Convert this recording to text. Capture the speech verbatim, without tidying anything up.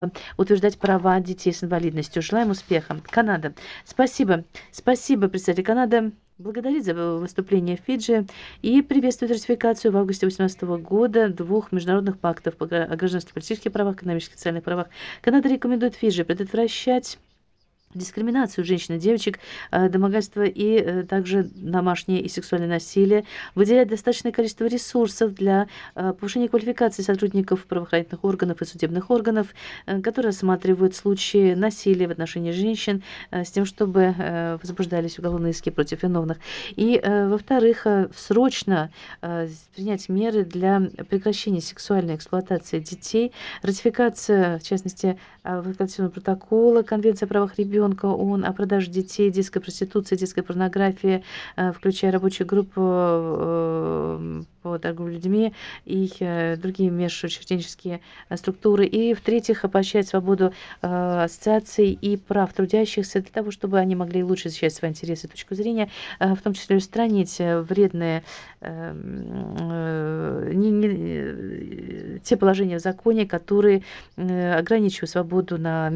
утверждать права детей с инвалидностью. Желаем успеха. Канада. Спасибо. Спасибо, представитель Канады. Благодарит за выступление Фиджи и приветствует ратификацию в августе две тысячи восемнадцатого года двух международных пактов по гра- о гражданских и политических правах, экономических и социальных правах. Канада рекомендует Фиджи предотвращать дискриминацию женщин и девочек, э, домогательство и э, также домашнее и сексуальное насилие, выделять достаточное количество ресурсов для э, повышения квалификации сотрудников правоохранительных органов и судебных органов, э, которые рассматривают случаи насилия в отношении женщин, э, с тем, чтобы э, возбуждались уголовные иски против виновных. И, э, во-вторых, э, срочно э, принять меры для прекращения сексуальной эксплуатации детей, ратификация, в частности, ратификационного протокола Конвенции о правах ребенка ООН о продаже детей, детской проституции, детской порнографии, э, включая рабочую группу э, по торговле людьми и э, другие межучрежденческие э, структуры. И, в-третьих, поощрять свободу э, ассоциаций и прав трудящихся для того, чтобы они могли лучше защищать свои интересы и точку зрения, э, в том числе устранить э, вредные э, э, не, не, э, те положения в законе, которые э, ограничивают свободу на